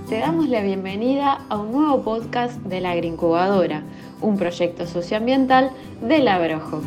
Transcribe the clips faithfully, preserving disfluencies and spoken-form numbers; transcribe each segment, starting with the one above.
te damos la bienvenida a un nuevo podcast de la Agroincubadora, un proyecto socioambiental de La Brojo.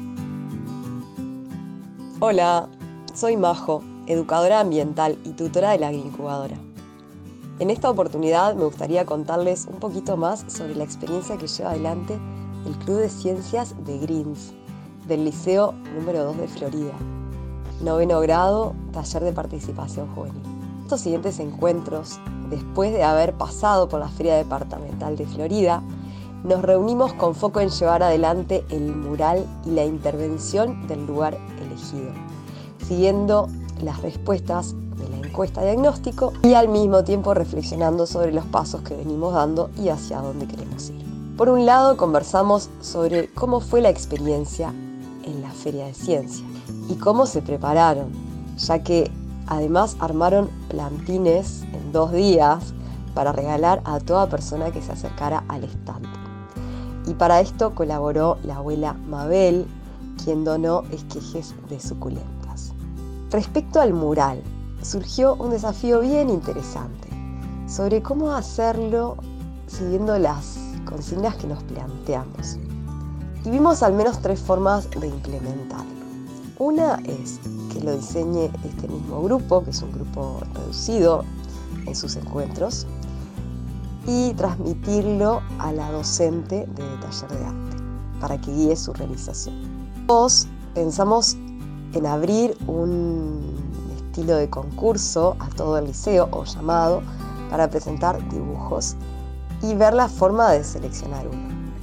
Hola, soy Majo, educadora ambiental y tutora de la Agroincubadora. En esta oportunidad me gustaría contarles un poquito más sobre la experiencia que lleva adelante el Club de Ciencias de Greens, del Liceo número dos de Florida. Noveno grado, taller de participación juvenil. Estos siguientes encuentros, después de haber pasado por la Feria Departamental de Florida, nos reunimos con foco en llevar adelante el mural y la intervención del lugar elegido, siguiendo las respuestas de la encuesta de diagnóstico y al mismo tiempo reflexionando sobre los pasos que venimos dando y hacia dónde queremos ir. Por un lado, conversamos sobre cómo fue la experiencia en la Feria de Ciencia y cómo se prepararon, ya que además armaron plantines en dos días para regalar a toda persona que se acercara al stand. Y para esto colaboró la abuela Mabel, quien donó esquejes de suculentas. Respecto al mural, surgió un desafío bien interesante sobre cómo hacerlo siguiendo las consignas que nos planteamos. Y vimos al menos tres formas de implementarlo. Una es que lo diseñe este mismo grupo, que es un grupo reducido en sus encuentros, y transmitirlo a la docente de taller de arte para que guíe su realización. Dos, pensamos en abrir un estilo de concurso a todo el liceo o llamado para presentar dibujos y ver la forma de seleccionar uno.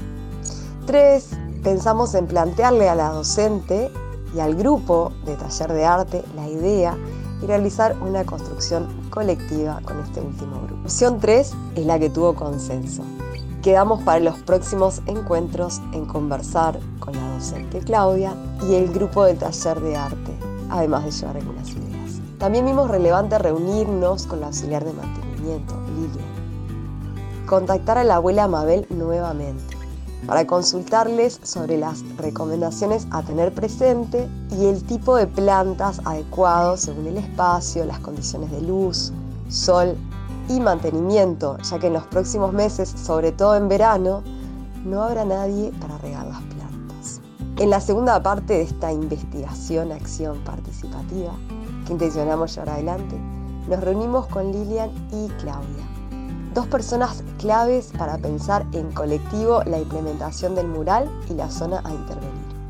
Tres, pensamos en plantearle a la docente y al grupo de taller de arte la idea y realizar una construcción colectiva con este último grupo. Opción tres es la que tuvo consenso. Quedamos para los próximos encuentros en conversar con la docente Claudia y el grupo del taller de arte, además de llevar algunas ideas. También vimos relevante reunirnos con la auxiliar de mantenimiento, Lilian. Contactar a la abuela Mabel nuevamente para consultarles sobre las recomendaciones a tener presente y el tipo de plantas adecuados según el espacio, las condiciones de luz, sol y mantenimiento, ya que en los próximos meses, sobre todo en verano, no habrá nadie para regar las plantas. En la segunda parte de esta investigación-acción participativa que intencionamos llevar adelante, nos reunimos con Lilian y Claudia, dos personas claves para pensar en colectivo la implementación del mural y la zona a intervenir.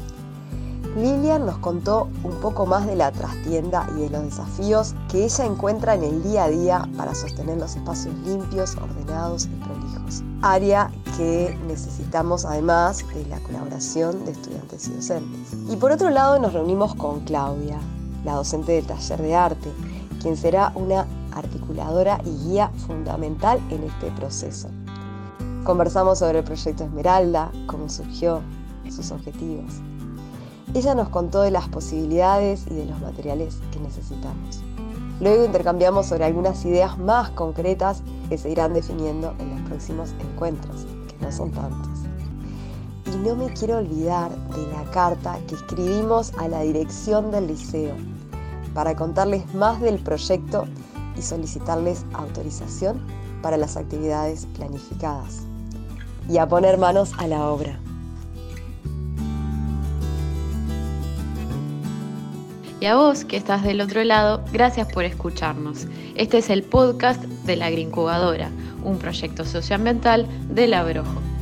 Lilian nos contó un poco más de la trastienda y de los desafíos que ella encuentra en el día a día para sostener los espacios limpios, ordenados y prolijos. Área que necesitamos además de la colaboración de estudiantes y docentes. Y por otro lado nos reunimos con Claudia, la docente del taller de arte, quien será una articuladora y guía fundamental en este proceso. Conversamos sobre el proyecto Esmeralda, cómo surgió, sus objetivos. Ella nos contó de las posibilidades y de los materiales que necesitamos. Luego intercambiamos sobre algunas ideas más concretas que se irán definiendo en los próximos encuentros, que no son tantos. Y no me quiero olvidar de la carta que escribimos a la dirección del liceo para contarles más del proyecto y solicitarles autorización para las actividades planificadas. Y a poner manos a la obra. Y a vos, que estás del otro lado, gracias por escucharnos. Este es el podcast de la Agroincubadora, un proyecto socioambiental de La Brojo.